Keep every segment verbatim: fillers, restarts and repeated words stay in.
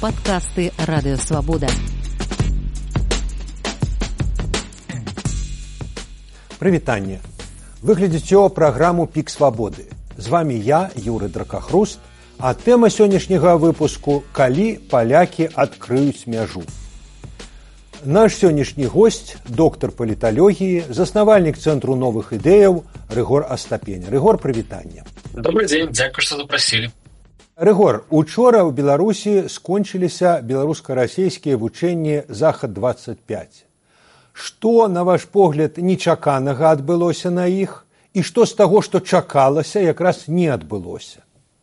Подкасты Радио Свобода. Прывітанне. Вы глядзіце праграму «Пік свабоды». З вами я, Юры Дракахруст, а тэма сённяшняга выпуску «Калі палякі адкрыюць мяжу». Наш сённяшні госць, доктар паліталогіі, заснавальнік Цэнтру новых ідэяў Рыгор Астапеня. Рыгор, прывітанне. Добрый дзень, дзякуй, што запрасілі. Рыгор, учора ў Беларусі скончыліся беларуска-расейскія вучэнні «Захад двадцать пять». Што, на ваш погляд, нечаканага адбылося на іх? І што з таго, што чакалася, якраз не адбылося?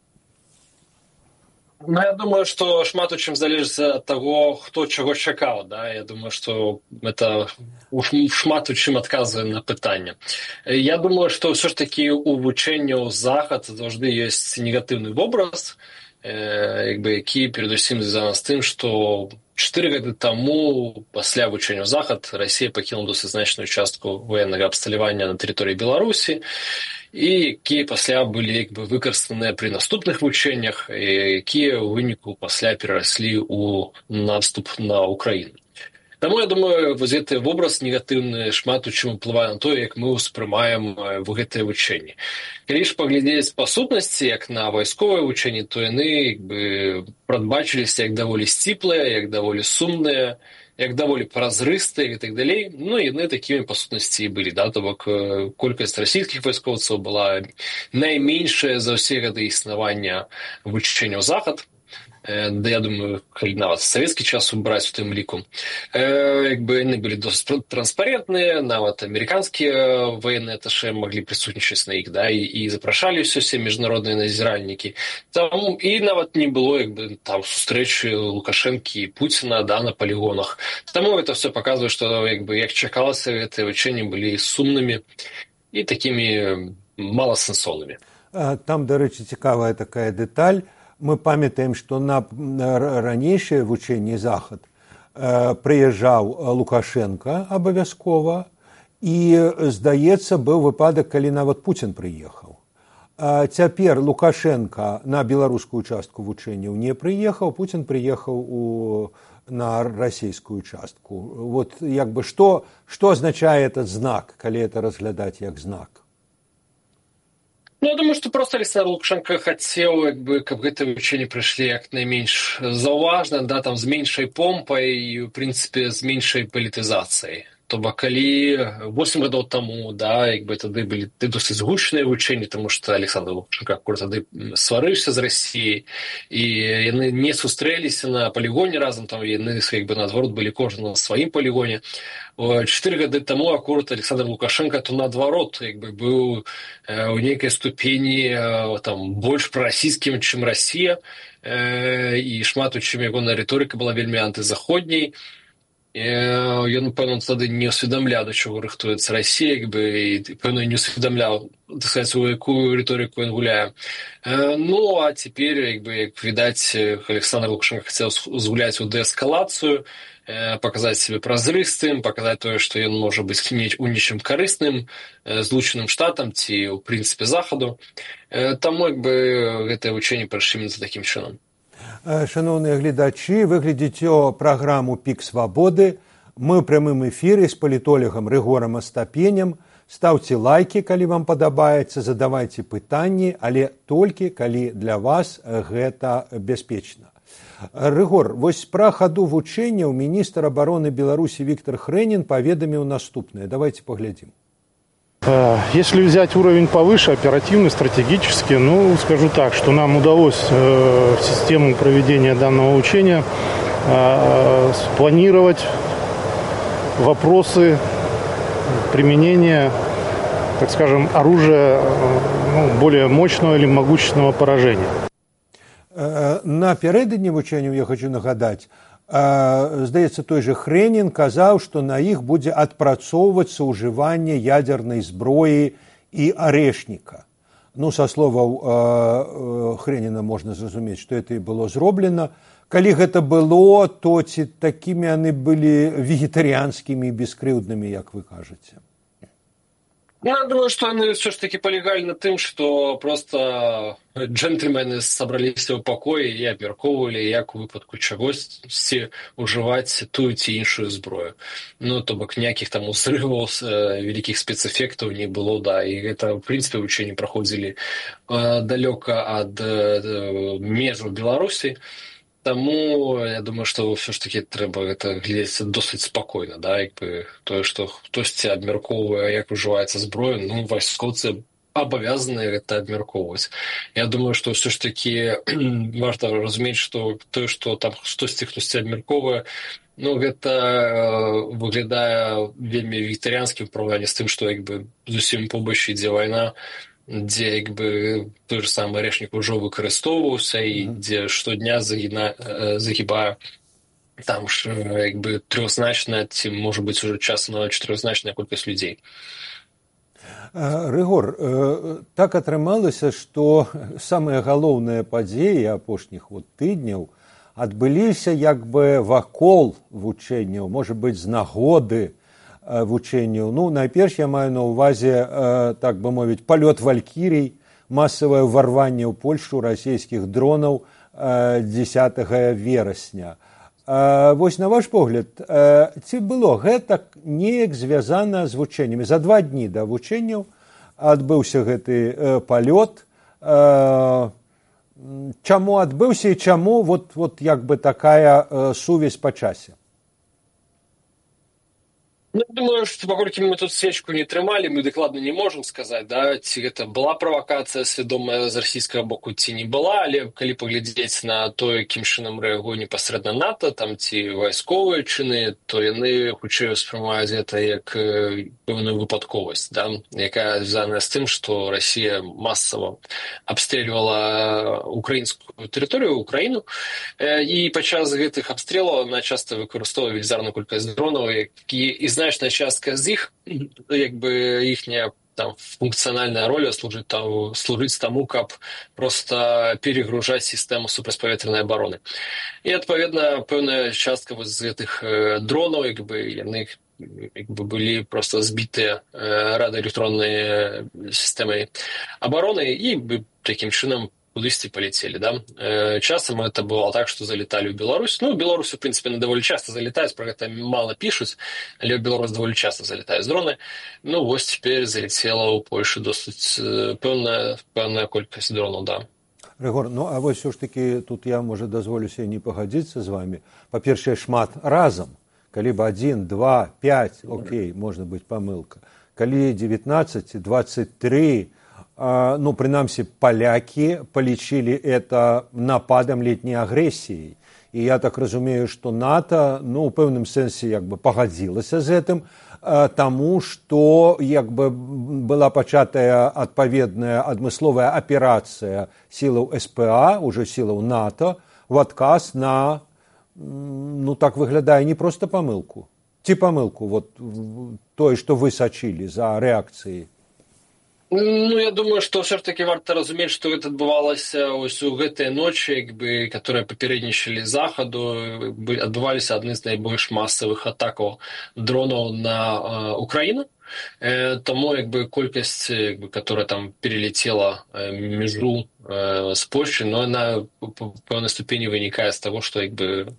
Ну, я думаю, што шмат у чым залежыць ад таго, хто чаго чакаў. Да? Я думаю, што это шмат у чым адказвае на пытанне. Я думаю, што ўсё ж такі у вучэнняў захад заўжды ёсць негатыўны вобраз, як бы, які перадусім звязаны з тым, што чатыры гады таму пасля вучэнняў захад Расія пакінула досыць значную частку военнага абсталявання на тэрыторыі Беларусі, і якія пасля былі як бы выкарыстаныя пры наступных вучэннях, якія ў выніку пасля перараслі ў наступ на Украіну. Таму, я думаю, вось гэты вобраз негатыўны шмат у чым уплывае на тое, як мы ўспрымаем гэтыя вучэнні. Калі ж паглядзець па сутнасці, як на вайсковыя вучэнні, то яны як бы прадбачыліся як даволі сціплыя, як даволі сумныя, як даволі празрыстыя і так далей. Ну, яны такімі па сутнасці і былі, да? То бок колькасць расійскіх вайскоўцаў была найменшая за ўсе гады існавання вучэнняў захад. Да, я думаю, калі нават савецкі час убраць у тым ліку. Э, як бы яны былі досыць транспарентныя, нават амерыканскія военныя аташэ маглі прысутнічаць на іх, да, і, і запрашалі ўсе ўсе міжнародныя назіральнікі. Там і нават не было як бы там сустрэчы Лукашэнкі і Пуціна, да, на палігонах. Таму гэта все паказвае, што як бы як чакалася, гэтыя вучэнні былі сумнымі і такімі маласэнсоўнымі. Там, дарэчы, цікавая такая дэталь. Мы памятаем, што на ранейшае вучэнне захад э, прыязджаў Лукашенко абавязкова, і, здаецца, быў выпадак, калі нават Пуцін прыехаў. А цяпер Лукашенко на беларускую частку вучэнняў не прыехаў, Пуцін прыехаў у, на расійскую частку. Вот, як бы, што, што азначае этот знак, калі это разглядаць як знак? Ну, я думаю, што проста Александр Лукашенко хацеў, як бы, каб гэтыя вучэнні прыйшлі як найменш заўважна, да, там, з меншай помпай і, у прынцыпе, з меншай палітызацыяй. То бок, калі восем гадоў таму, да, як бы тады былі досыць гучныя вучэнні, таму што Александр Лукашенко акурат тады сварыўся з Расіяй, і яны не сустрэліся на палігоне разам, там яны, як бы, наадварот, былі кожны на сваім палігоне. Чатыры гады таму акурат Александр Лукашенко то наадварот, як бы, быў у нейкай ступені там больш прарасійскім, чым Расія, і шмат у чым ягоная рыторыка была вельмі антызаходняй. Ён, пэўна, тады не усведамляў, да чаго рыхтуецца Расія, як бы, і, пэўна, не усведамляў, так сказаць, у якую рыторыку ён гуляе. Ну, а цяпер, як бы, як відаць, Александр Лукашенко хацеў згуляць у дээскалацыю, паказаць сябе празрыстым, паказаць тое, што ён можа быць у нечым карысным Злучаным Штатам ці, ў прынцыпе, захаду. Таму, як бы, гэтыя вучэнні прайшлі менавіта такім чынам. Шановныя гледачы, вы глядзіце праграму «Пік свабоды». Мы ў прямым эфіры з палітолагам Рыгорам Астапенем. Стаўце лайкі, калі вам падабаецца, задавайце пытанні, але толькі калі для вас гэта бяспечна. Рыгор, вось пра хаду вучэнняў міністр абароны Беларусі Віктор Хрэнін паведаміў наступнае. Давайте поглядим. Если взять уровень повыше, оперативный, стратегический, ну, скажу так, что нам удалось э, систему проведения данного учения э, спланировать вопросы применения, так скажем, оружия э, ну, более мощного или могущественного поражения. Напярэдадні вучэнняў я хочу нагадаць, здаецца, той же Хрэнін казаў, што на іх будзе адпрацоўвацца ўжыванне ядзернай зброі і арэшніка. Ну, са словаў Хрэніна можна зразумець, што гэта і было зроблена. Калі гэта было, то ці такімі яны былі вегетарыянскімі і бескрыўднымі, як вы кажаце? Ну, я думаю, что они все ж таки полягали на тым, что просто джентльмены сабраліся ў пакоі і абмяркоўвалі, як у выпадку чагосьці ўжываць тую ці іншую зброю. Ну, то бок ніякіх там узрываў, э, вялікіх спецэфектаў не было, да, і гэта, в прынцыпе, вучэнні праходзілі э, далёка ад э, межаў Беларусі. Таму я думаю, што ўсё ж таки трэба гэта глядзець досыць спакойна, да, як бы тое, што хтосьці абмяркоўвае, як ужываецца зброя, ну, вайскоўцы абавязаныя гэта абмяркоўваць. Я думаю, што ўсё ж таки варта разумець, што тое, што там штосьці хтосьці абмяркоўвае, ну, гэта э, выглядае вельмі вегетарыянскім у параўнанні з тым, што як бы зусім побач ідзе вайна, дзе як бы той же самы арэшнік ужо выкарыстоўваўся і дзе штодня загіна, загібае там ж як бы трохзначная ці можа быць ужо часам нават чатырохзначная колькасць людзей. Рыгор, так атрымалася, што самыя галоўныя падзеі апошніх вот тыдняў адбыліся як бы вакол вучэнняў, можа быць, з нагоды вучэнняў. Ну, найперш я маю на ўвазе, так бы мовіць, палёт валькірій, масавае ўварванне ў Польшу расійскіх дронаў дзесятага верасня. Вось на ваш погляд, ці было гэта неяк звязана з вучэннямі? За два дні да вучэнняў адбыўся гэты палёт. Чаму адбыўся і чаму вот, вот як бы такая сувязь па часе? Ну, думаю, што паколькі мы тут свечку не трымалі, мы дакладна не можам сказаць, да, ці гэта была правакацыя свядомая з расійскага боку, ці не была, але калі паглядзець на то, якім чынам рэагуе непасрэдна НАТО, там ці вайсковыя чыны, то яны хутчэй успрымаюць гэта як пэўную выпадковасць, да, якая звязаная з тым, што Расія масава абстрэльвала украінскую тэрыторыю, Украіну, і падчас гэтых абстрэлаў она часта выкарыстоўвае велізарную колькасць дронаў, які і значная частка з іх, як бы іхняя там функцыянальная роля служыць там, служыць таму, каб проста перегружаць сістэму супрацьпаветранай абароны. І, адпаведна, пэўная частка вось з гэтых дронаў, як бы яны як бы былі проста збітыя радыёэлектроннай сістэмай абароны і такім чынам кудысьці паляцелі, да. Часам это бывало так, што залеталі ў Беларусь. Ну, ў Беларусь, у прынцыпе, даволі часта залетаюць, пра гэта мала пішуць, але ў Беларусь даволі часта залетаюць дроны. Ну, вось цяпер залетела ў Польшу досыць пэўная, пэўная колькасць дронаў, да. Рыгор, ну, а вось ўсё ж такі тут я, можа, дазволю сябе не пагадзіцца з вамі. Па-першае, шмат разам. Калі б адзін, два, пяць, окей, можна быць памылка. Калі дзевятнаццаць, дваццаць тры, ну, прынамсі, палякі палічылі это нападам летняй агрэсіяй. І я так разумею, што НАТО, ну, у пэўным сэнсе, як бы пагадзілася з гэтым, таму што, як бы, была пачатая адпаведная адмысловая аперацыя сілаў эс пэ а, ужо сілаў НАТО, у адказ на, ну, так выглядае, не проста памылку. Ці памылку, вот, тое, што вы сачылі за рэакцыяй? Ну, я думаю, што ўсё ж такі варта разумець, што гэта адбывалася ось у гэтыя ночы, як бы, которые папярэднічалі захаду, адбываліся адны з найбольш масавых атакаў дронаў на Украіну. Таму, як бы, колькасць, як бы, которая там перелетела межу з Польшчы, но она по пэўнай ступені вынікае з таго, што, як бы,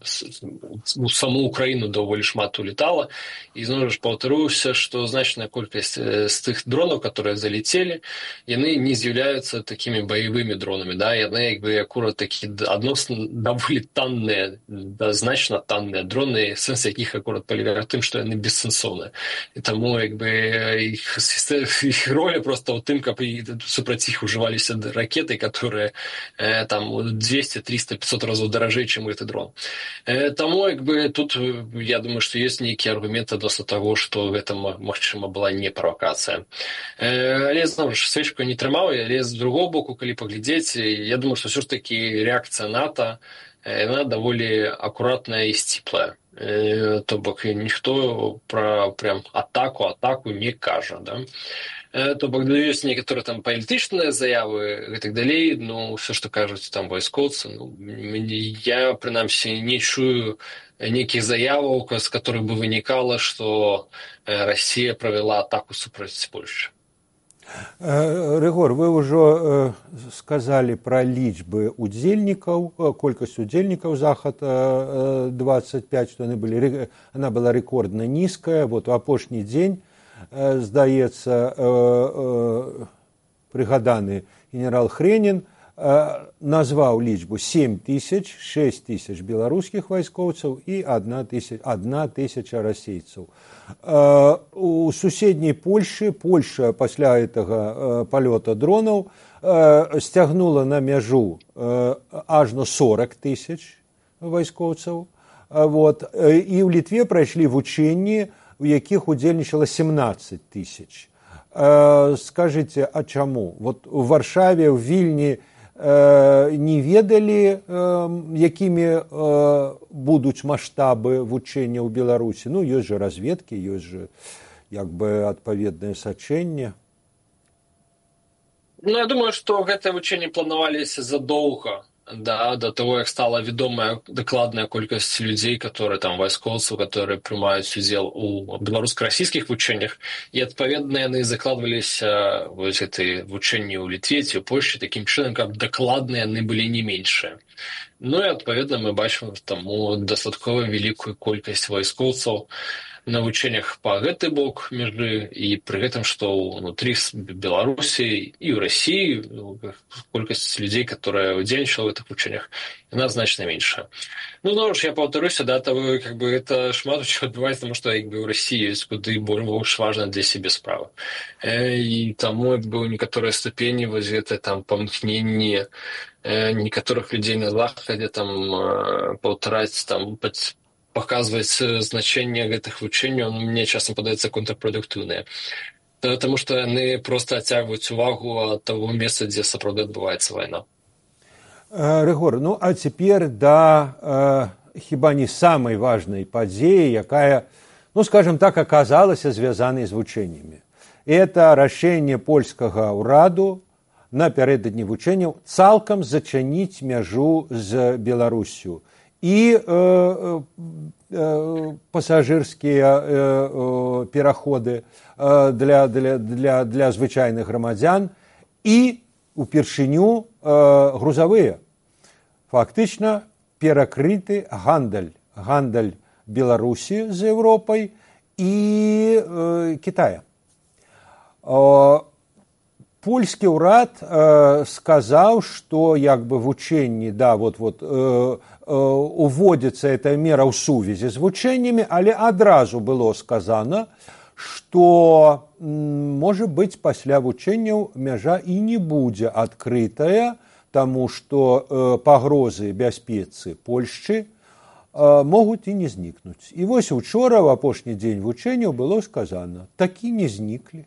у саму Украіну даволі шмат улетала. І зноў ж паўтаруюся, што значная колькасць з тых дронаў, которые залетелі, яны не з'яўляюцца такімі баявымі дронамі, да, яны, як бы, акурат такі адносна даволі танныя, да, значна танныя дроны, сэнс якіх акурат палягае тым, што яны бессэнсоўныя. І таму, як бы, іх, іх роля проста ў тым, каб супраць іх ужываліся ракеты, которые э, там двести, триста, пятьсот разоў даражэй, чым гэты дрон. Э, таму, як бы, тут, я думаю, што ёсць нейкія аргументы адносно таго, што гэта, магчыма, была не правакацыя. Э, але, зноў ж, свечку не трымаў, але з другого боку, калі паглядзець, я думаю, што ўсё ж такі рэакцыя НАТО, яна даволі акуратная і сціплая. Э, то бок ніхто пра прям атаку, атаку не кажа, да. То бок ёсць некаторыя там палітычныя заявы і так далей, ну, ўсё, што кажуць там вайскоўцы, ну, я, прынамсі, не чую нейкіх заяваў, з которых бы вынікала, што Расія правяла атаку супраць Польшчы. Рыгор, вы ўжо сказалі пра лічбы удзельнікаў, колькасць удзельнікаў захада двадцать пять, што яны былі, она была рэкордна нізкая. Вот у апошні дзень, здаецца, прыгаданы генерал Хренін назваў лічбу сем тысяч, шесть тысяч беларускіх вайскоўцаў і одна тысяча расейцаў. У суседняй Польшы, Польша пасля гэтага палёта дронаў сцягнула на мяжу ажно сорок тысяч вайскоўцаў. Вот. І ў Літве прайшлі вучэнні, у якіх удзельнічала семнадцать тысяч. Скажыце, а чаму? Вот у Варшаве, ў Вільні не ведалі, якімі будуць маштабы вучэння ў Беларусі. Ну, ёсць жа разведкі, ёсць жа як бы адпаведнае сачэнне. Ну, я думаю, што гэтыя вучэнні планаваліся задоўга да, да того, як стала вядомая дакладная колькасць людзей, которые там вайскоўцаў, которые прымаюць удзел у беларуска-расійскіх вучэннях, і адпаведна яны закладваліся вось гэтыя вучэнні ў Літве ці ў Польшчы такім чынам, каб дакладна яны былі не меншыя. Ну і адпаведна мы бачым таму дастаткова вялікую колькасць вайскоўцаў на вучэннях па гэты бок мяжы, і пры гэтым, што ўнутры Беларусі і ў Расіі колькасць людзей, которые удзельнічала ў гэтых вучэннях, яна значна меншая. Ну, зноў ж, я паўтаруся, да, того, как бы, это шмат у чаго адбываецца, таму што, як бы, ў Расіі ёсць куды больш важна для сябе справа. І таму, як бы, у некаторай ступені вось гэта там памкненне некаторых людзей на захадзе там паўтараць там паказваць значэнне гэтых вучэнняў, мне часам падаецца контрпрадуктыўнае. Таму што яны проста адцягваюць увагу ад таго месца, дзе сапраўды адбываецца вайна. Рыгор, ну а цяпер да хіба не самай важнай падзеі, якая, ну скажем так, аказалася звязанай з вучэннямі. Это рашэнне польскага ўраду напярэдадні вучэнняў цалкам зачыніць мяжу з Беларусю. І э, э, пасажырскія э, э, пераходы э, для, для, для, для звычайных грамадзян і упершыню э, грузавыя. Фактычна перакрыты гандаль, гандаль Беларусі з Еўропай і э, Кітая. Э, Польскі ўрад э, сказаў, што як бы вучэнні, да, вот, вот, э, уводзіцца эта мера ў сувязі з вучэннямі, але адразу было сказана, што, можа быць, пасля вучэнняў мяжа і не будзе адкрытая, таму што пагрозы бяспецы Польшчы могуць і не знікнуць. І вось учора, в апошні дзень вучэнняў, было сказана, такі не зніклі.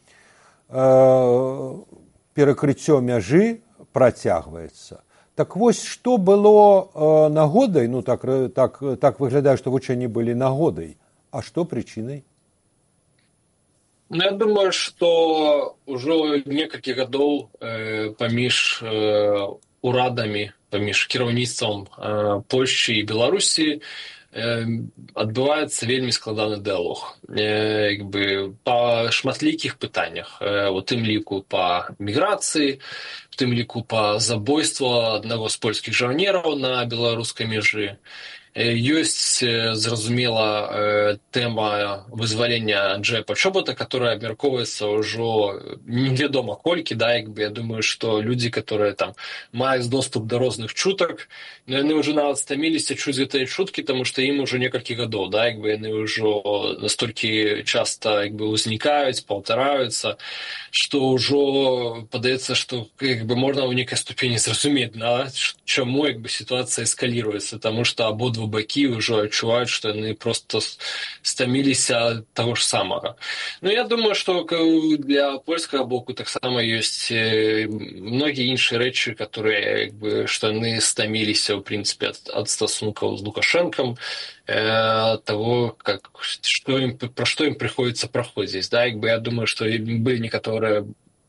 Перакрыццё мяжы працягваецца. Так вось, што было э, нагодай, ну так, так, так выглядае, што вучэнні былі нагодай, а што прычынай? Ну, я думаю, што ўжо некалькі гадоў э, паміж э, урадамі, паміж кіраўніцтвам э, Польшчы і Беларусі э, адбываецца вельмі складаны дыалог. Э, як бы, па шматлікіх пытаннях, э, у тым ліку па міграцыі, у тым ліку па забойству аднаго з польскіх жаўнераў на беларускай мяжы. Ёсць, зразумела, тэма вызвалення Анджэя Пачобота, которая абмяркоўваецца ўжо невядома колькі, да, як бы, я думаю, што людзі, которые там маюць доступ да розных чутак, яны ўжо нават стаміліся чуць гэтыя чуткі, таму што ім ужо некалькі гадоў, да, як бы яны ўжо настолькі часта як бы узнікаюць, паўтараюцца, што ўжо падаецца, што як бы можна ў нейкай ступені зразумець, да, чаму як бы сітуацыя эскаліруецца, таму што абодва бакі ўжо адчуваюць, што яны проста стаміліся ад таго ж самага. Ну, я думаю, што для польскага боку таксама ёсць многія іншыя рэчы, которые, як бы, што яны стаміліся, ў прынцыпе, ад, ад стасункаў з Лукашэнкам, э, того, как, што ім, пра што ім прыходзіцца праходзіць. Да? Як бы, я думаю, што былі некаторыя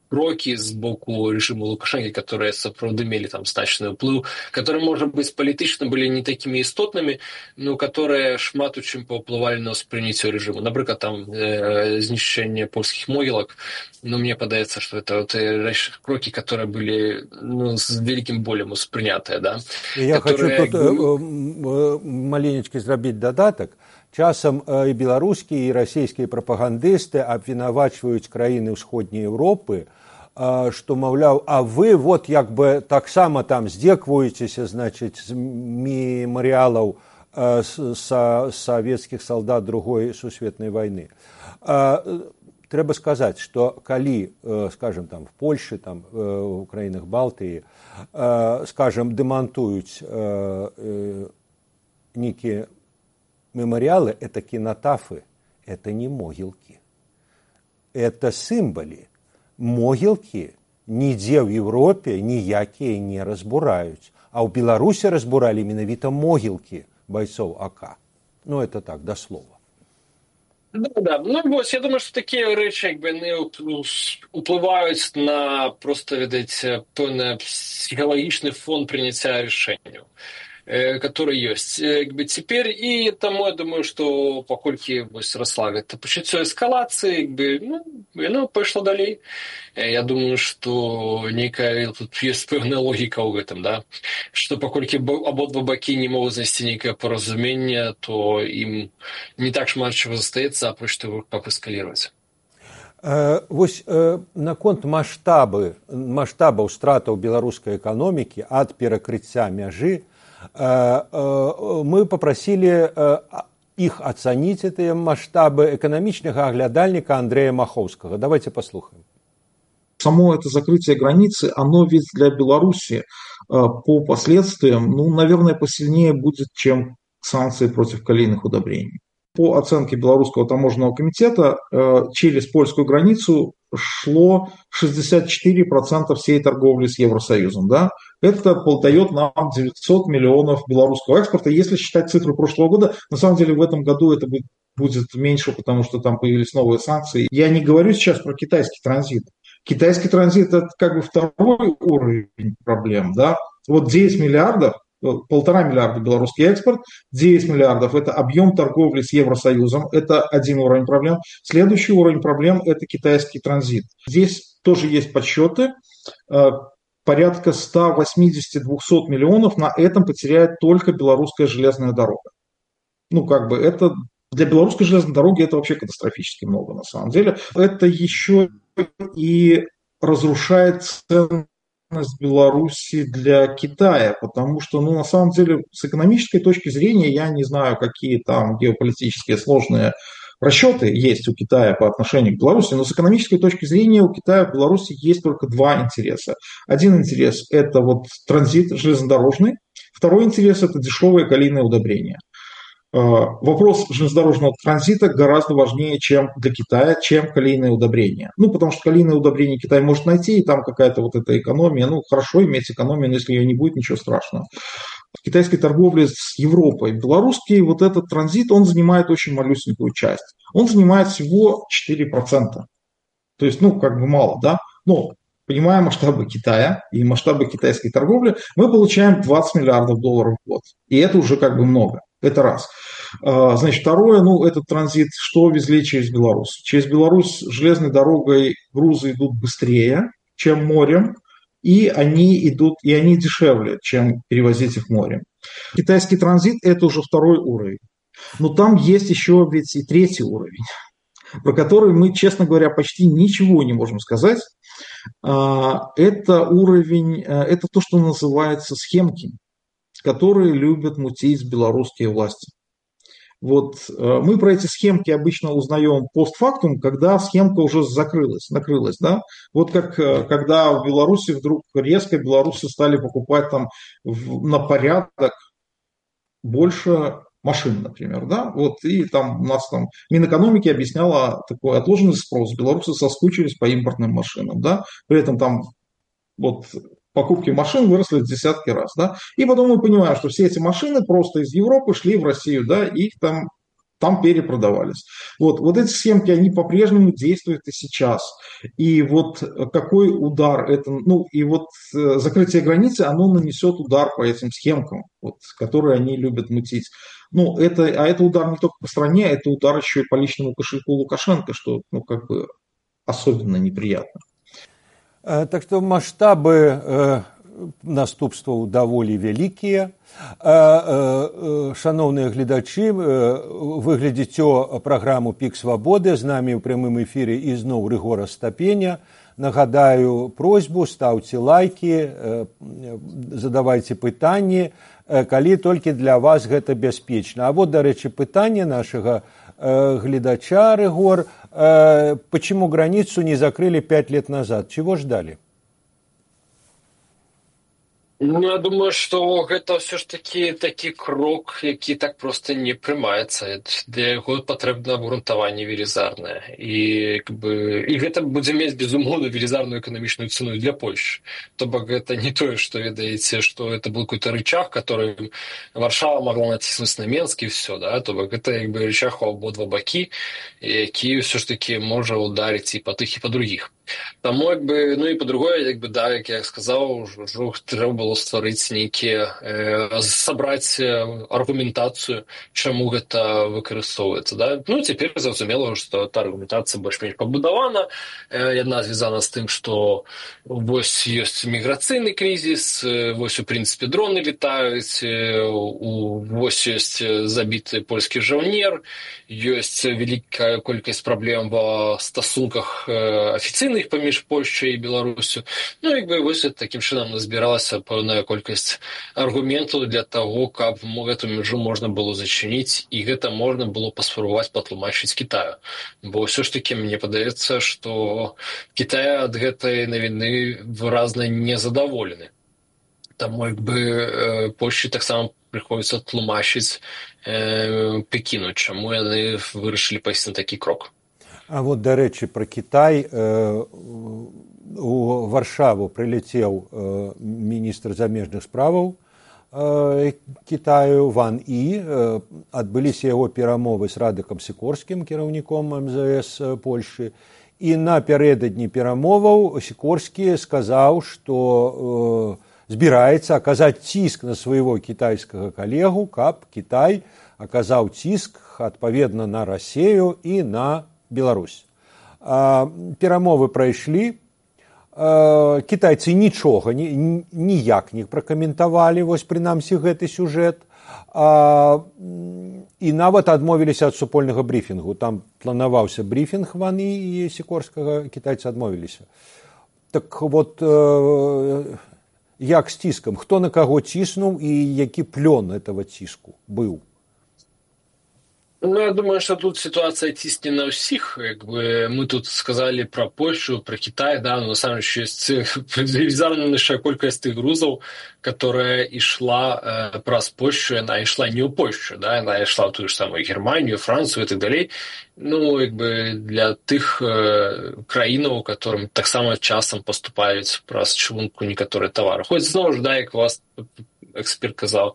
кроки з боку режиму Лукашенко, которые сапраўды мелі там значны ўплыў, которые, может быть, палітычна былі не такімі істотнымі, но которые шмат у чым паўплывалі на ўспрыняцце рэжыму. Напрыклад, там э, знішчэнне польскіх могілак, ну, мне падаецца, што это вот, э, крокі, которые былі ну, з вялікім болем успрынятыя, да? Я которые... хочу тут э, маленечкі зрабіць дадатак. Часам і беларускія, і расійскія прапагандысты абвінавачваюць краіны ўсходняй Еўропы, што, маўляў, а вы вот як бы таксама там здзекваецеся, значыць, з мемарыялаў са савецкіх салдат другой сусветнай вайны. Трэба сказаць, што калі, скажем, там в Польшы, там у краінах Балтыі, скажем, дэмантуюць нейкія мемориалы – это кинотафы, это не могилки. Это символы. Могилки нигде в Европе ніякие не разбураюць. А ў Беларуси разбурали менавіта могилки бойцов АК. Ну, это так, до слова. Да, да. Ну, ось, я думаю, що такі речі, якби, не впливають на просто, видать, певний психологічний фон прийняття рішення, который есть. Якби, теперь, и тому, я думаю, что покольки росла это почуття эскалации, якби, ну, оно пошло далее. Я думаю, что некая, тут есть певная логика в этом, да, что покольки обидва боки не могут знайти некое поразумение, то им не так шмат чего застаецца, апроч того, как эскалировать. Э, вось э, наконт маштабы, маштабаў стратаў беларускай эканомікі ад перакрыцця мяжы, мы попросили их оценить, эти масштабы, экономичного оглядальника Андрея Маховского. Давайте послушаем. Само это закрытие границы, оно ведь для Беларуси по последствиям, ну, наверное, посильнее будет, чем санкции против калийных удобрений. По оценке Белорусского таможенного комитета, через польскую границу шло шестьдесят четыре процента всей торговли с Евросоюзом. Да? Это дает нам девятьсот миллионов белорусского экспорта. Если считать цифру прошлого года, на самом деле в этом году это будет меньше, потому что там появились новые санкции. Я не говорю сейчас про китайский транзит. Китайский транзит – это как бы второй уровень проблем. Да? Вот девять миллиардов, полтора миллиарда белорусский экспорт, девять миллиардов – это объем торговли с Евросоюзом, это один уровень проблем. Следующий уровень проблем – это китайский транзит. Здесь тоже есть подсчеты, порядка сто восемьдесят - двести миллионов на этом потеряет только белорусская железная дорога. Ну, как бы это для белорусской железной дороги это вообще катастрофически много на самом деле. Это еще и разрушает цену Беларуси для Китая, потому что, ну, на самом деле, с экономической точки зрения, я не знаю, какие там геополитические сложные расчеты есть у Китая по отношению к Беларуси, но с экономической точки зрения у Китая в Беларуси есть только два интереса. Один интерес – это вот транзит железнодорожный, второй интерес – это дешевые калийные удобрения. Вопрос железнодорожного транзита гораздо важнее, чем для Китая, чем калийные удобрения. Ну, потому что калийные удобрения Китай может найти, и там какая-то вот эта экономия. Ну, хорошо иметь экономию, но если ее не будет, ничего страшного. В китайской торговле с Европой белорусский вот этот транзит, он занимает очень малюсенькую часть. Он занимает всего четыре процента. То есть, ну, как бы мало, да? Но, понимая масштабы Китая и масштабы китайской торговли, мы получаем двадцать миллиардов долларов в год. И это уже как бы много. Это раз. Значит, второе, ну, этот транзит, что везли через Беларусь? Через Беларусь железной дорогой грузы идут быстрее, чем морем, и они идут, и они дешевле, чем перевозить их морем. Китайский транзит – это уже второй уровень. Но там есть еще ведь и третий уровень, про который мы, честно говоря, почти ничего не можем сказать. Это уровень, это то, что называется схемки, которые любят мутить белорусские власти. Вот мы про эти схемки обычно узнаем постфактум, когда схемка уже закрылась, накрылась, да. Вот как когда в Беларуси вдруг резко белорусы стали покупать там в, на порядок больше машин, например, да. Вот и там у нас там Минэкономики объясняла такой отложенный спрос. Белорусы соскучились по импортным машинам, да. При этом там вот покупки машин выросли в десятки раз, да, и потом мы понимаем, что все эти машины просто из Европы шли в Россию, да, их там там перепродавались. Вот, вот эти схемки, они по-прежнему действуют и сейчас. И вот какой удар это, ну и вот закрытие границы, оно нанесет удар по этим схемкам, вот, которые они любят мутить. Ну, это, а это удар не только по стране, это удар еще и по личному кошельку Лукашенко, что, ну, как бы особенно неприятно. Так што маштабы э, наступстваў даволі вялікія. Э, э, шаноўныя гледачы, э, вы глядзіце праграму «Пік свабоды», з намі ў прямым эфіры ізноў Рыгор Астапеня. Нагадаю просьбу, ставьте лайки, э, задавайте пытанні, э, калі толькі для вас гэта бяспечна. А вот, дарэчы, пытанне нашага э, глядача, Рыгор, э, почему границу не закрыли пять лет назад? Чего ждали? Ну, я думаю, што гэта ўсё ж такі такі крок, які так проста не прымаецца. Для яго патрэбна абгрунтаванне велізарнае. І, як бы, і гэта будзе мець, безумоўна, велізарную эканамічную цену для Польши. То бок гэта не тое, што, ведаеце, што это был какой-то рычаг, который Варшава могла націснуць на Менск і все, да? То бок гэта, як бы, рычаг у абодва бакі, які ўсё ж такі можа ударыць і па тых, і па другіх. Таму, як бы, ну і па-другое, як бы, да, як я сказаў, ўжо трэба было стварыць нейкія, э, сабраць аргументацыю, чаму гэта выкарыстоўваецца, да. Ну, цяпер зразумела, што та аргументацыя больш-менш пабудавана, э, яна звязана з тым, што вось ёсць міграцыйны крызіс, вось, у прынцыпе, дроны летаюць, у, вось ёсць забіты польскі жаўнер, ёсць вялікая колькасць праблем ва стасунках афіцыйных паміж Польшчай і Беларусю. Ну, як бы, вось такім чынам назбіралася пэўная колькасць аргументаў для таго, каб гэту мяжу можна было зачыніць, і гэта можна было паспрабаваць патлумачыць Кітаю. Бо ўсё ж такі мне падаецца, што Кітай ад гэтай навіны выразна незадаволены. Таму, як бы, Польшчы таксама прыходзіцца тлумачыць э, Пекіну, чаму яны вырашылі пайсці на такі крок. А вот, дарэчы, про Кітай. Э, у Варшаву прылецеў э, міністр замежных справаў э, Кітаю Ван І. Э, адбыліся яго перамовы з Радыкам Сікорскім, кіраўніком эм зэ эс Польши. І напярэдадні перамоваў Сікорскі сказаў, што э, збіраецца аказаць ціск на свайго кітайскага калегу, каб Кітай аказаў ціск адпаведна на Расею і на Беларусь. Перамовы прайшлі. Кітайцы нічога ніяк не пракаментавалі, вось прынамсі гэты сюжэт. І нават адмовіліся ад супольнага брыфінгу. Там планаваўся брыфінг Ван І і Сікорскага, кітайцы адмовіліся. Так вот, як з ціскам? Хто на каго ціснуў і які плён этого ціску быў? Ну, я думаю, что тут ситуация цісне на ўсіх. Як бы мы тут сказали про Польшу, про Китай, да, но на самом деле есть велізарная колькасць тых грузаў, которая ішла э, праз Польшу, она ішла не ў Польшу, да, она ішла в ту ж самую Германию, Францию и так далей. Ну, як бы для тых э, краінаў, которым таксама часам поступаюць праз чыгунку некаторыя тавары. Хоць зноў ж, да, як у вас эксперт казаў,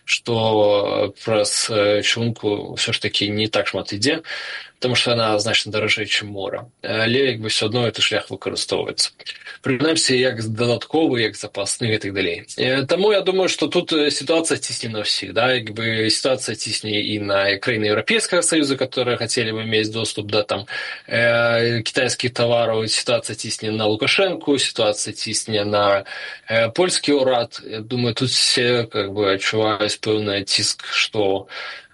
што праз чыгунку ўсё ж такі не так шмат ідзе, потому что она значна даражэй, чым мора. Але як бы все одно гэты шлях выкарыстоўваецца. Прынамсі, як дадатковы, як запасны і так далей. Таму я думаю, што тут ситуация цісне на ўсіх, да, як бы ситуация цісне і на краіны Еўрапейскага Саюза, которые хотели бы иметь доступ до там э, китайских товаров, ситуация цісне на Лукашенку, ситуация цісне на э, польскі ўрад. Я думаю, тут все как бы адчуваюць пэўны ціск, што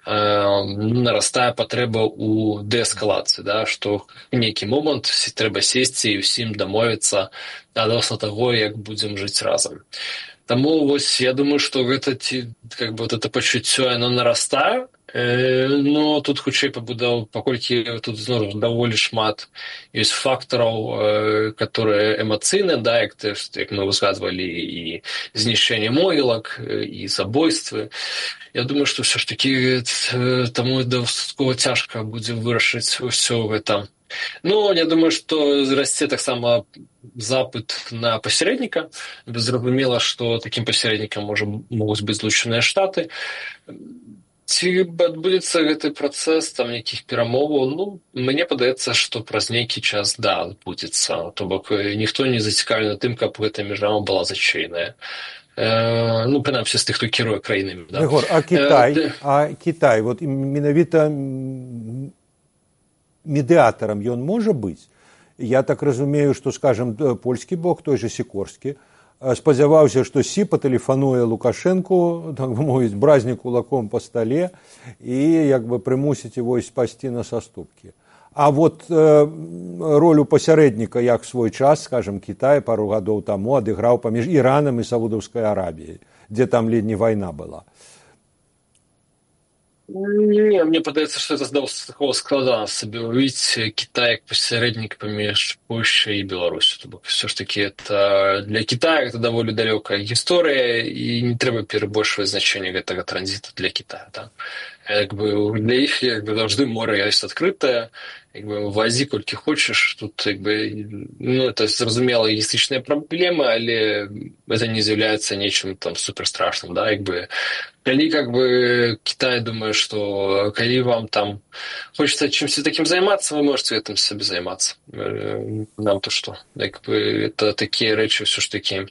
нарастае патрэба ў дээскалацыі, да, што ў нейкі момант трэба сесці і ўсім дамовіцца адносна таго, як будзем жыць разам. Таму вось я думаю, што гэта ці как бы вот это пачуццё яно нарастае, э, но тут хутчэй пабудаў, паколькі тут зноў даволі шмат ёсць фактараў, э, которые эмацыйныя, да, як, як мы узгадвалі, і знішчэнне могілак, і забойствы. Я думаю, што ўсё ж такі таму дастаткова цяжка будзе вырашыць усё гэта. Ну, я думаю, што расце таксама запыт на пасярэдніка. Зразумела, што такім пасярэднікам можа могуць быць Злучаныя Штаты. Ці адбудзецца гэты працэс там нейкіх перамоваў, ну мне падаецца, што праз нейкі час да адбудзецца, то бок ніхто не зацікаўлены тым, каб гэта мяжа была зачыненая. Э, ну прынамсі з тых, хто кіруе краінамі, да. Рыгор, а Кітай, э, а Кітай, вот менавіта медыатарам ён можа быць? Я так разумею, што, скажем, польскі бок, той же Сікорскі, спадзяваўся, што Сі патэлефануе Лукашэнку, так бы мовіць, бразні кулаком па стале і як бы прымусіць его спасці на саступкі. А вот э, ролю пасярэдніка, як свой час, скажем, Кітай пару гадоў таму адыграў паміж Іранам і Саудаўскай Арабіяй, дзе там ледь не вайна была. Не, мне падаецца, што это здаўся такого складана сабе ўявіць Кітай як пасярэднік паміж Польшчай і Беларусю. То бок все ж таки это для Китая это даволі далёкая гісторыя і не трэба перабольшваць значэнне гэтага транзіту для Китая. Да? Як бы для іх як бы заўжды море ёсць адкрытае, як бы вазі колькі хочаш, тут як бы ну это зразумела логістычныя праблемы, але это не з'яўляецца нечым там суперстрашным, да, як бы калі как бы Китай думае, што калі вам там хочется чимось таким займацца, вы можете этим себе займацца. Нам то што, як бы это такія рэчы ўсё ж такі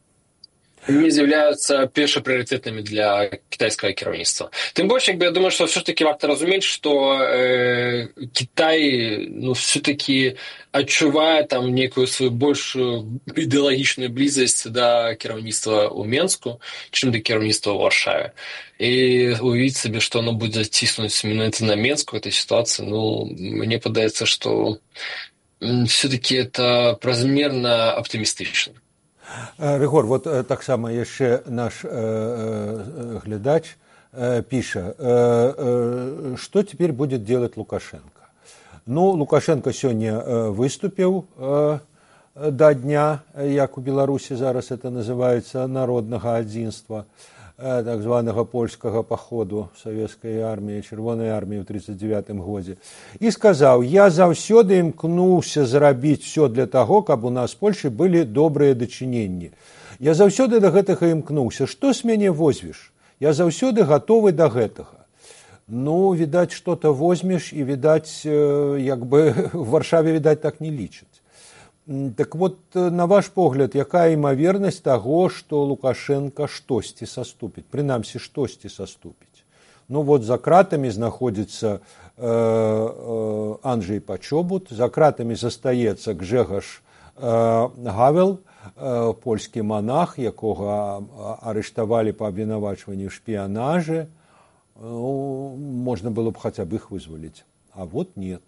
не з'яўляюцца першапрыярытэтнымі для кітайскага кіраўніцтва. Тым больш, як бы я думаю, што ўсё ж такі варта разумець, што э, Кітай ну все-таки адчувае там некую сваю большую ідэалагічную блізасць да кіраўніцтва ў Менску, чым да кіраўніцтва ў Варшаве. І уявіць сабе, што оно будзе ціснуць менавіта на Менску в этой ситуации, ну мне падаецца, што все-таки это празмерна аптымістычна. Рыгор, вот таксама яшчэ наш э, э, глядач э, піша, э, э, что теперь будет делать Лукашенко? Ну, Лукашенко сёння э, выступіў э, да дня, як у Беларусі зараз это называется, народнага адзінства, э, так званага польскага паходу савецкай арміі, чырвонай арміі ў тридцать девятым годзе, і сказаў: я заўсёды імкнуўся зрабіць все для таго, каб у нас з Польшай былі добрыя дачыненні. Я заўсёды да гэтага імкнуўся. Што з мяне возьмеш? Я заўсёды гатовы да гэтага. Ну, відаць, што-то возьмеш, і відаць, як бы в Варшаве, відаць, так не лічаць. Так вот, на ваш погляд, якая імавернасць таго, што Лукашенко штосьці саступіць, прынамсі штосьці саступіць? Ну вот за кратамі знаходзіцца э, э, Анджэй Пачобут, за кратамі застаецца Гжегаш э, Гавел, э, польскі монах, якога арыштавалі па абвінавачванню ў шпіянажы. Ну, можна было б хаця б іх вызваліць, а вот нет.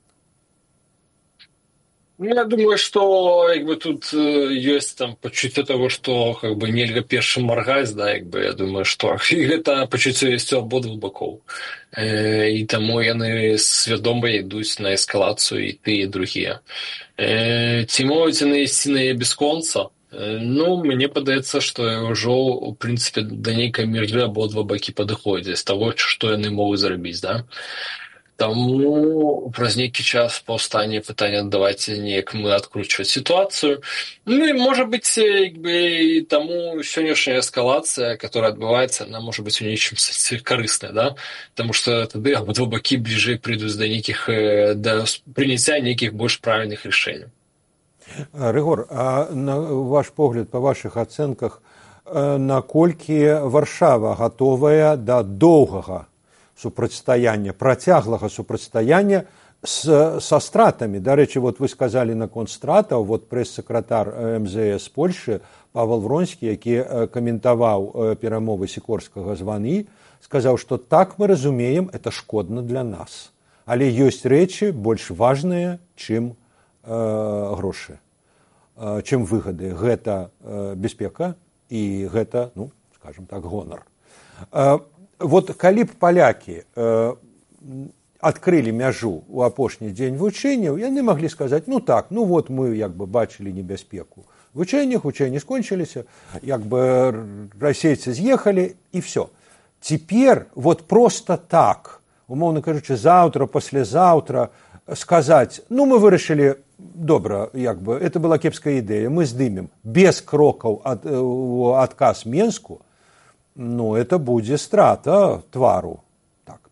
Я думаю, что как бы тут есть там почуццё того, что как бы нельга першым маргаць, да, як бы я думаю, что гэта пачуццё ёсць у абодвух бакоў. Э, і таму яны свядома ідуць на эскалацыю і тыя, і другія. Э, ці могуць яны ісці на яе бясконца? Э, ну, мне падаецца, што ўжо у прынцыпе да нейкай межы абодва бакі падыходзяць з таго, што яны могуць зрабіць, да. Таму праз нейкі час паўстане пытанне, давайте неяк мы адкручваць сітуацыю. Ну і можа быць, як бы і таму сённяшняя эскалацыя, которая адбываецца, она можа быць у нечым карысная, да? Таму што тады абодва бакі бліжэй прыйдуць да нейкіх да прыняцця нейкіх больш правільных рашэнняў. Рыгор, а на ваш погляд, па вашых ацэнках, наколькі Варшава гатовая да доўгага супрацьстаяння, працяглага супрацьстаяння с, со стратамі. Дарэчы, вот вы сказалі наконт стратаў, вот прэс-сакратар эм зэ эс Польшчы Павел Вронскі, які каментаваў перамовы Сікорскага з Ваны, сказаў, што так мы разумеем, это шкодна для нас. Але ёсць рэчы больш важныя, чым э, грошы, э, чым выгады. Гэта э, бяспека і гэта, ну, скажем так, гонар. Э, Вот калі б палякі э, адкрылі мяжу ў апошні дзень вучэнняў, яны маглі сказаць, ну так, ну вот мы як бы бачылі небяспеку. Вучэннях, вучэнні скончыліся, як бы расейцы з'ехалі і все. Цяпер вот просто так, умоўна кажучы, заўтра, паслязаўтра сказаць, ну мы вырашылі, добра, як бы, это была кепская ідэя, мы здымем без крокаў ад, адказ Менску, ну, это будзе страта твару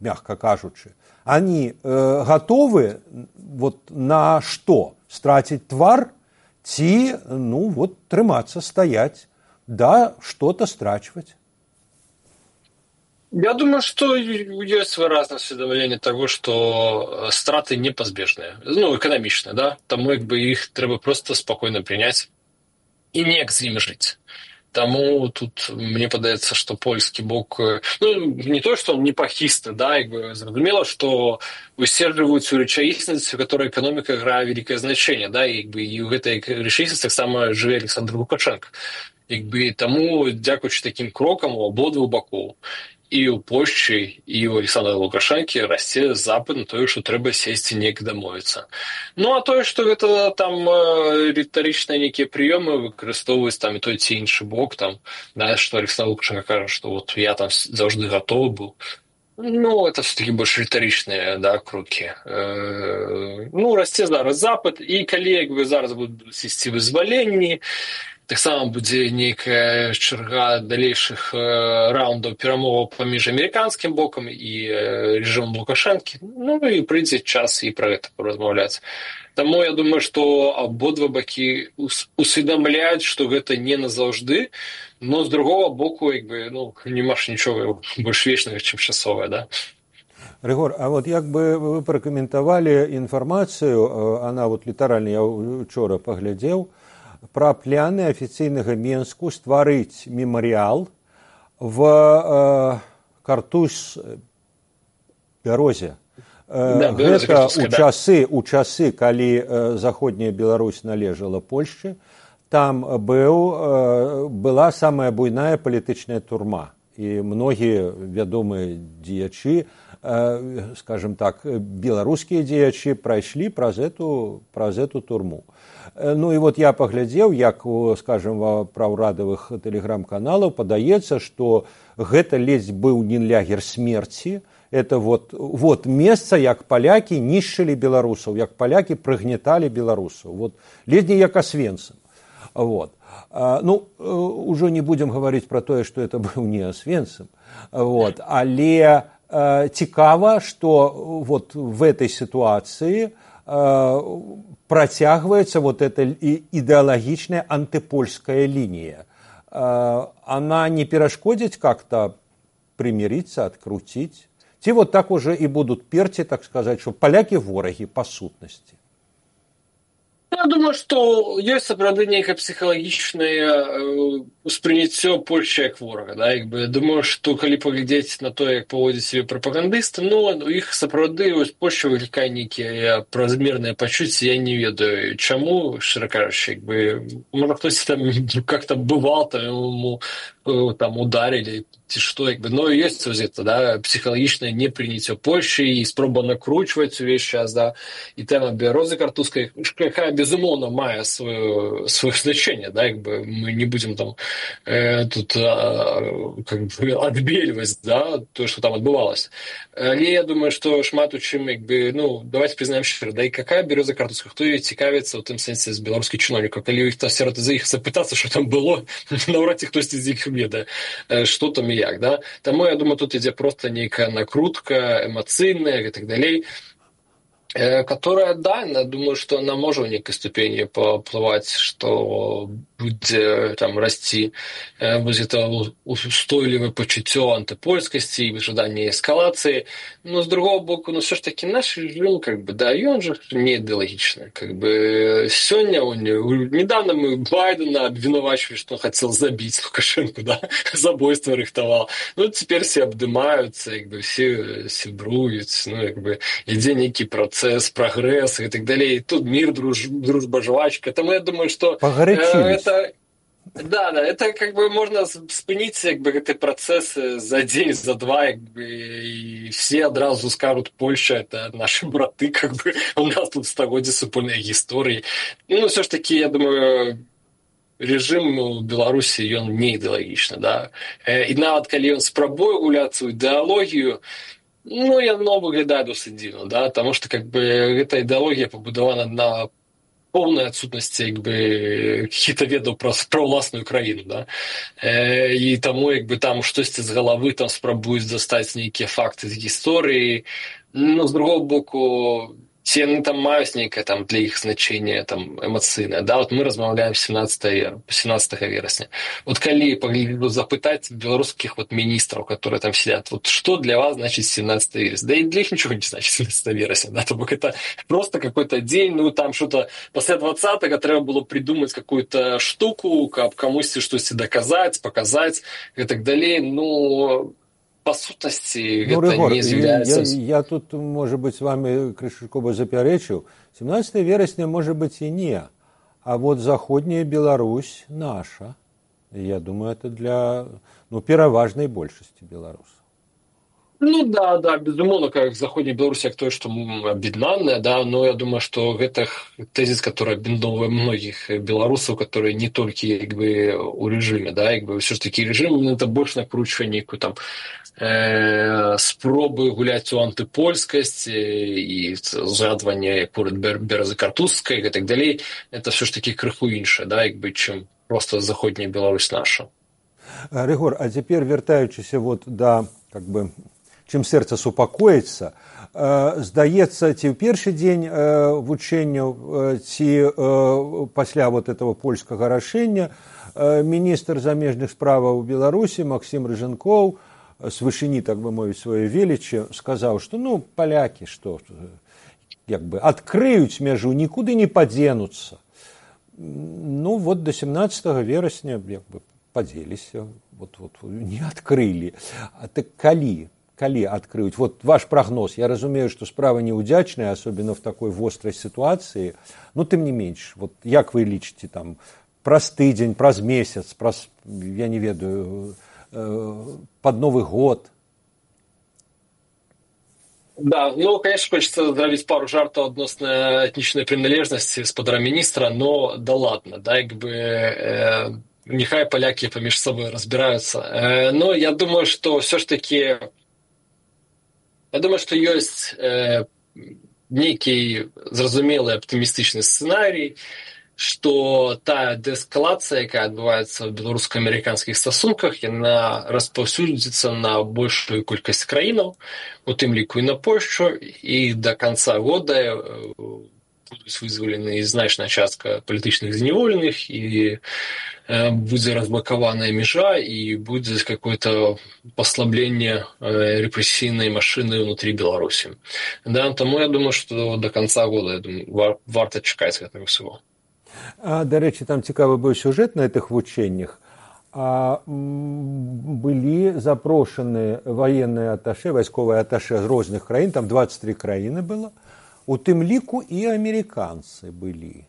мягко кажучи, они э, готовы вот на что? Страцить твар? Ці, ну, вот, трымацца, стаять, да, что-то страчваць. Я думаю, что есть выразное усведомление того, что страты непозбежные, ну, экономичные, да, тому как бы их треба просто спокойно принять и неяк з імі жить. Тому тут мне падаецца, што польскі бок, ну, не то, што он не пахісты, да, як бы зразумела, што усе жывуць у рэчаіснасці, у которой экономіка грае вялікае значэнне, да, і, як бы, і ў гэтай рэчаіснасці таксама жыве Александр Лукашенко. Як бы, таму, дзякуючы такім крокам у абодвух бакоў, і ў Польшчы, і ў Александра Лукашэнкі расце запыт на тое, што трэба сесці неяк дамовіцца. Ну, а тое, што гэта там рытарычныя нейкія прыёмы выкарыстоўваюць там і той ці іншы бок, там, да, што Александр Лукашенко кажа, што вот я там заўжды гатовы быў. Ну, это все-таки больше рытарычныя, да, крокі. Э, ну, расце зараз запыт, і калі, як бы, зараз будуць ісці вызваленні, таксама будзе нейкая чарга далейшых э, раундаў перамоваў паміж амерыканскім бокам і э, рэжымам Лукашэнкі. Ну, і прыйдзе час і пра гэта паразмаўляць. Таму я думаю, што абодва бакі усведамляюць, што гэта не назаўжды, но з другого боку, як бы, ну, нема ж нічога больш вечнага, чым часовае, да? Рыгор, а вот як бы вы пракаментавалі інфармацыю, она вот літаральна я учора паглядзеў, пра пляны афіцыйнага Менску стварыць мемарыял в э, Картусь-Бярозе. Э, да, гэта ў часы, у часы, калі э, заходняя Беларусь належала Польшчы, там быў, э, была самая буйная палітычная турма. І многія вядомыя дзеячы, э, скажем так, беларускія дзеячы прайшлі праз эту, праз эту турму. Ну і вот я паглядзеў, як, скажем, пра ўрадавых тэлеграм-каналаў падаецца, што гэта ледзь быў не лагер смерці. Это вот, вот месца, як палякі нішчылі беларусаў, як палякі прыгнеталі беларусаў. Вот, ледзь не як Освенцим. Вот. Ну, ўжо не будзем гаварыць пра тое, што это быў не Освенцим. Вот. Але э, цікава, што вот в этой ситуации протягивается вот эта идеологичная антипольская линия. Она не перешкодит как-то примириться, открутить? Те вот так уже и будут перти, так сказать, что поляки вороги по сутности. Я думаю, што ёсць сапраўды нейкае псіхалагічнае ўспрыняццё Польшчы як ворага. Да? Як бы, я думаю, што калі паглядзець на тое, як паводзяць сябе прапагандысты, ну, у іх сапраўды вось Польшча выклікае нейкія празмерныя пачуцці, я не ведаю, чаму, шчыра кажучы, як бы, можа, хтось там как-то бывал, там, ему там ударили, ці што, як бы, но ёсць вось это, да, псіхалагічнае непрыняццё Польшчы і спроба накручваць увесь час, да, і тэма Бярозы Картузскай, якая, безумоўна, мае сваё, сваё значэнне, да, як бы, мы не будзем там э, тут э, как бы адбельваць, да, то, што там адбывалася. Але я думаю, што шмат у чым, як бы, ну, давайте признаем шчыра, да, і какая Бяроза Картузская, хто ёй цікавіцца ў тым сэнсе з беларускіх чыноўнікаў, калі іх там сярод за іх запытацца, што там было, наўрад ці хтосьці з іх ведае, што там і як, да. Таму, я думаю, тут ідзе проста нейкая накрутка эмацыйная і так далей, которая, да, я думаю, что она может в некой ступени поплывать, что будет там расти вот это устойливое почуттё антипольскости и ожидание эскалации. Но с другого боку, ну все ж таки наш режим, как бы, да, и он же не идеологичный. Как бы сегодня он, недавно мы Байдена обвинувачивали, что он хотел забить Лукашенко, да, забойство рихтовал. Ну теперь все обдымаются, как бы все сябруют, ну как бы иде некий процесс, прогресс и так далее. И тут мир, друж, дружба, жвачка. Тому я думаю, что э, это да, да, это как бы можно спынить как бы эти процессы за день, за два, как бы, и все одразу скажут, Польша это наши браты, как бы у нас тут стагоддзя супольной истории. Ну, все ж таки, я думаю, режим у Беларусі, ён не ідэалагічны, да. І нават калі ён спрабуе гуляцца ў ідэалогію, ну, яно выглядае досыць дзіўна, да, таму што, как бы, эта ідэалогія пабудавана на поўнай адсутнасці як бы каких-то ведаў пра, пра ўласную краіну, да? Э, і таму як бы там штосьці з галавы там спрабуюць дастаць нейкія факты з гісторыі. Ну, з другого боку, ці яны там маюць нейкае там для іх значэнне там эмацыйнае, да? Вот мы размаўляем сямнадцатага верасня. Вот калі запытаць беларускіх вот міністраў, которые там сидят, вот что для вас значит семнадцатое вересня? Да и для них ничего не значит семнадцатое вересня, да? То бок это просто какой-то день, ну там что-то пасля двадцатага трэба было придумать какую-то штуку, каб камусьці штосьці доказаць, показаць и так далее. Ну, по сутнасці ну, гэта Рыгор, не з'яўляецца. Я, я тут, может быть, с вами крышкова запярэчыў. семнадцатое вересня, может быть, и не. А вот заходняя Беларусь наша. Я думаю, это для ну, пераважнай большасці беларусаў. Ну да, да, безумоўно, как заходняя Беларусь, як тое, што аб'яднаная, да, но я думаю, што гэта тезіс, который аб'ядноўвае многіх беларусаў, которые не толькі як бы у рэжыме, да, як бы ўсё ж такі рэжым, это больш накручвае нейкую там э, спробы гуляць у антыпольскасць і згадванне поряд Бярэзы Картузскай і так далей, это ўсё ж такі крыху іншае, да, як бы, чым просто заходняя Беларусь наша. Рыгор, а цяпер вяртаючыся вот да, как бы, чым сэрца супакоіцца, э, здаецца, ці ў першы дзень э, вучэнняў, э, ці э, пасля вот этого польскага рашэння э, міністр замежных справаў Беларусі Максім Рыжанкоў з вышыні, так бы мовіць, сваёй велічы сказаў, што ну палякі што як бы адкрыюць мяжу, нікуды не падзенуцца. Ну вот до семнадцатого верасня як бы падзеліся, вот, вот не адкрылі. А так калі калі адкрыюць? Вот ваш прогноз. Я разумею, што справа неудзячная, особенно в такой вострай ситуации. Ну, тым не менш, вот як вы лічыце там праз тыдзень, праз месяц, праз, я не ведаю, э, под Новый год? Да, ну, конечно, хочется зрабіць пару жартаў адносна этнічнай прыналежнасці спадара міністра, но да ладно, да, як бы э, нехай палякі паміж сабой разбіраюцца. Э, но я думаю, што ўсё ж такі Я думаю, што ёсць э, нейкі зразумелы аптымістычны сцэнарый, што тая дээскалацыя, якая адбываецца ў беларуска-амерыканскіх стасунках, яна распаўсюдзіцца на большую колькасць краінаў, у тым ліку і на Польшчу, і да канца года э, будуць вызвалены значная частка палітычных зняволеных, і будзе разблокаваная межа і будзе какое-то послабленне репрессійнай машины внутри Беларусі. Да, тому я думаю, что до конца года, я думаю, вар, варто чакаць гэтага всего. А, до речі, там цікавы быў сюжет на этих вучэннях. А, былі запрошаны военные аташе, вайсковыя аташе з розных краін, там двадцать три краіны было, у тым ліку і амерыканцы былі.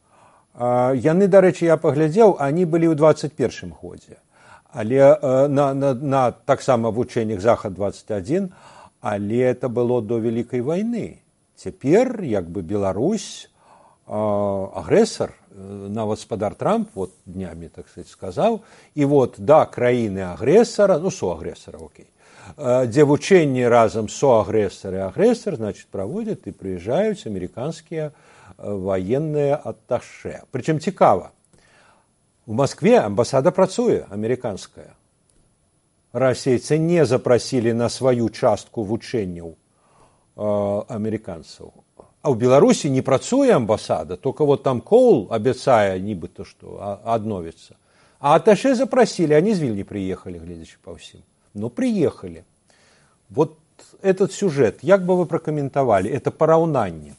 Яны, дарэчы, я паглядзеў, они былі ў двадцать першым годзе, але на, на, на таксама вучэннях Захад двадцать один, але это было до Вялікай вайны. Цяпер як бы Беларусь агрэсар, нават спадар Трамп вот днямі, так сказать, сказаў, і вот да краіны агрэсара, ну соагрэсара, окей, дзе вучэнні разам соагрэсар і агрэсар, значит, праводзяць і прыязджаюць амерыканскія военные атташе. Причем цікава, в Москве амбассада працуе, американская. Расейцы не запросили на свою частку вучэнняў э, американцаў. А ў Беларусі не працуе амбассада, только вот там Коул абяцае нібыта, што адновіцца. А атташе запросили, они з Вільні приехали, гледзячы па ўсім. Ну, приехали. Вот этот сюжет, як бы вы прокомментовали, это параўнанне?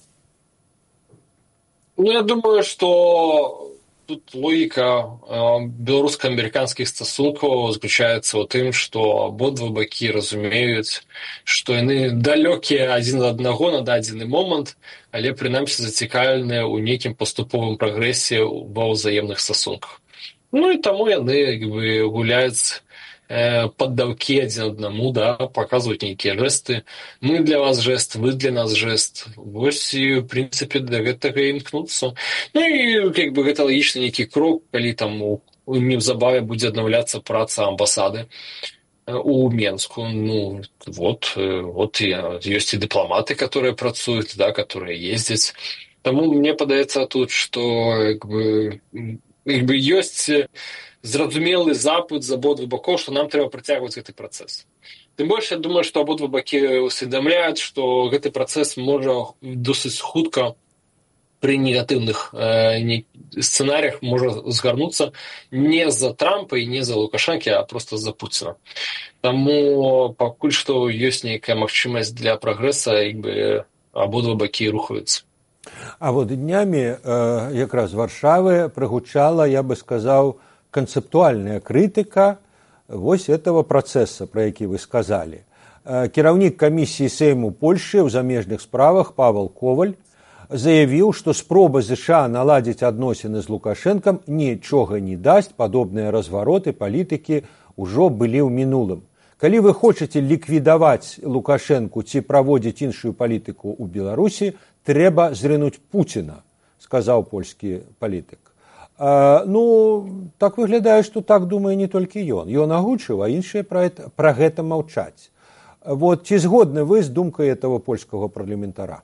Ну, я думаю, что тут логика э, беларуска-амерыканскіх стасункаў заключаецца ў тым, што абодва бакі разумеюць, што яны далёкія адзін ад аднаго на дадзены момант, але прынамсі зацікаўленыя ў нейкім паступовым прагрэсе ва ўзаемных стасунках. Ну і таму яны як бы гуляюць паддаўкі адзін аднаму, да, паказваюць нейкія жэсты. Мы для вас жэст, вы для нас жэст. Вось і, ў прынцыпе, да гэтага і імкнуцца. Ну і як бы гэта лагічны нейкі крок, калі там у, у неўзабаве будзе аднаўляцца праца амбасады у Менску. Ну, вот, вот ёсць і дыпламаты, которые працуюць, да, которые ездзяць. Таму мне падаецца тут, што як бы, як бы ёсць зразумелы запыт з абодвух бакоў, што нам трэба працягваць гэты працэс. Тым больш, я думаю, што абодва бакі усведамляюць, што гэты працэс можа досыць хутка пры негатыўных э, сцэнарыях можа згарнуцца не за Трампа і не за Лукашэнкі, а проста за Пуціна. Таму пакуль што ёсць нейкая магчымасць для прагрэса, як бы абодва бакі рухаюцца. А вот днямі э, якраз Варшавы прагучала, я бы сказаў, канцэптуальная крытыка вось этого працэса, пра які вы сказалі. Э, кіраўнік камісіі Сейму Польшчы ў замежных справах Павел Коваль заявіў, што спроба ЗША наладзіць адносіны з Лукашэнкам нічога не дасць, падобныя развароты палітыкі ўжо былі ў мінулым. Калі вы хочаце ліквідаваць Лукашэнку ці праводзіць іншую палітыку ў Беларусі, трэба зрынуць Пуціна, сказаў польскі палітык. А, ну, так выглядае, што так думае не толькі ён. Ён агучыў, а іншыя пра, пра гэта маўчаць. Вот, ці згодны вы з думкай этого польскага парламентара?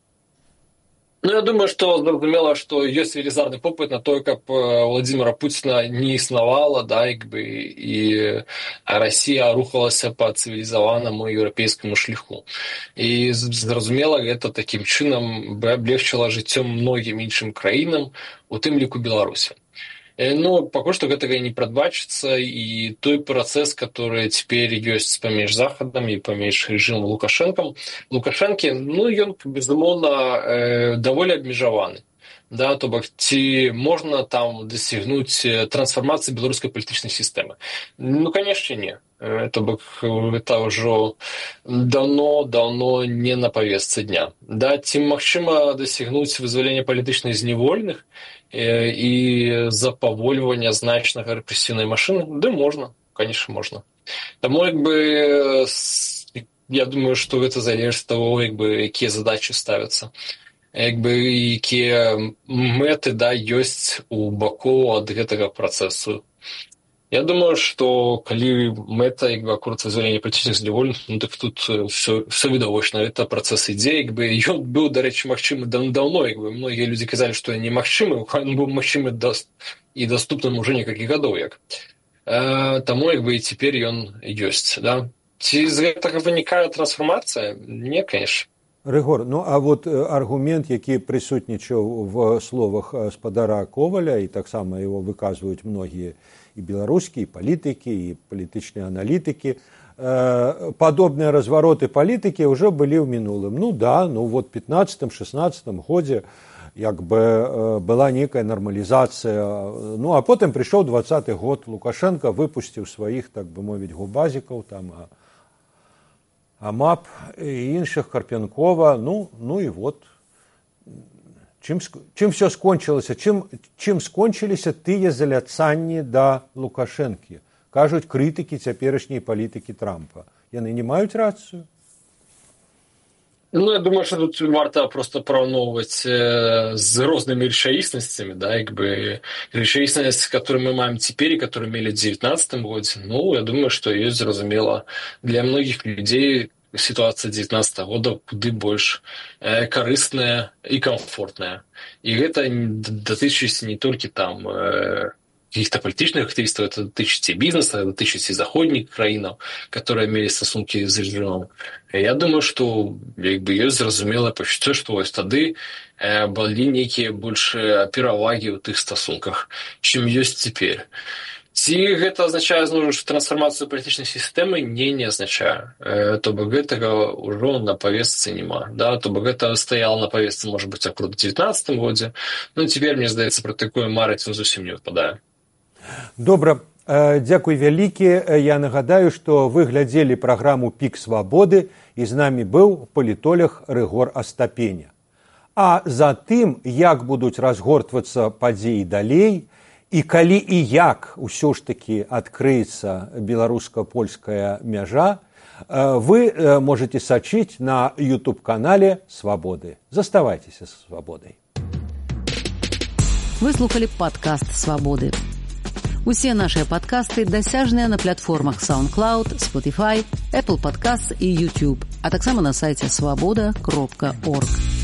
Ну, я думаю, што зразумела, што ёсць велізарны попыт на тое, каб Владзіміра Пуціна не існавала, да, як бы, і Расія рухалася па цывілізаванаму еўрапейскаму шляху. І зразумела, гэта такім чынам бы аблегчыла жыццё многім іншым краінам, у тым ліку Беларусі. Ну, пакуль што гэтага не прадбачыцца, і той працэс, который цяпер ёсць паміж Захадам і паміж рэжымам Лукашэнкам, Лукашэнкі, ну, ён, безумоўна, э, даволі абмежаваны. Да, то бок, ці можна там дасягнуць трансфармацыі беларускай палітычнай сістэмы? Ну, канешне, не. То бок, гэта ўжо даўно-даўно не на павестцы дня. Да, ці магчыма дасягнуць вызвалення палітычных зняволеных і запавольвання значнага рэпрэсіўнай машыны? Да, можна, конечно, можна. Таму, як бы, я думаю, што гэта залежыць ад таго, як бы, якія задачы ставяцца. Як бы, якія мэты, да, ёсць у бакоў ад гэтага працэсу. Я думаю, што калі мэта, як бы, акурат вызвалення палітычных зняволеных, ну, так тут все, все відавочна, гэта працэс ідзе, як бы, ён быў, дарэчы, магчымы даўно, як бы, многія людзі казалі, што ён немагчымы, ён быў магчымы і даступным ужо некалькі гадоў, як. Э, таму, як бы, і цяпер ён ёсць, да. Ці з гэтага вынікае трансфармацыя? Не, конечно. Рыгор, ну а вот аргумент, які прысутнічаў в словах спадара Коваля, і таксама его выказваюць многія і беларускія, і палітыкі, і палітычныя аналітыкі, э, падобныя развароты палітыкі ўжо былі ў мінулым. Ну да, ну вот пятнадцатым-шестнадцатым годзе як бы э, была нейкая нармалізацыя. Ну а потым прыйшоў двадцаты год, Лукашенко выпусціў сваіх, так бы мовіць, губазікаў, там, а АМАП і іншых, Карпенкова, ну, ну і вот. Чым, чым все скончылася? Чым, чым скончыліся тыя заляцанні да Лукашэнкі? Кажуць крытыкі цяперашняй палітыкі Трампа. Яны не маюць рацыю? Ну, я думаю, что тут варто просто пораўноўваць э, з рознымі рэчаіснасцямі, да, як бы рэчаіснасць, которую мы маем цяпер і которую мелі ў дзевятнаццатым годзе. Ну, я думаю, што ёсць, зразумела, для многіх людзей сітуацыя дзевятнаццатага года куды больш э, карысная і комфортная. І гэта датычыць не толькі там э, каких-то палітычных актывістаў, это датычыць і бізнеса, датычыць і заходніх краінаў, которые мелі стасункі з рэжымам. Я думаю, што як бы ёсць зразумелае пачуццё, што вось тады э, былі нейкія большыя перавагі ў тых стасунках, чым ёсць цяпер. Ці гэта азначае, зноў жа, трансфармацыю палітычнай сістэмы? Не, не азначае. Э, то бок гэтага ўжо на павестцы няма. Да? То бок гэта стаяла на павестцы, можа быць, акурат у дзевятнаццатым годзе. Ну, цяпер, мне здаецца, пра такое марыць зусім не выпадае. Добра, дзякуй вялікі. Я нагадаю, што вы глядзелі праграму «Пік свабоды», і з намі быў палітолог Рыгор Астапеня. А за тым, як будуць разгортвацца падзеі далей, і калі і як усё ж такі адкрыецца беларуска-польская мяжа, вы можете сачыць на ютуб-канале «Свабоды». Заставайцеся з свабодай. Вы слухали падкаст «Свабоды». Усе нашыя падкасты дасяжныя на платформах SoundCloud, Spotify, Apple Podcasts і YouTube, а таксама на сайце свабода кропка орг.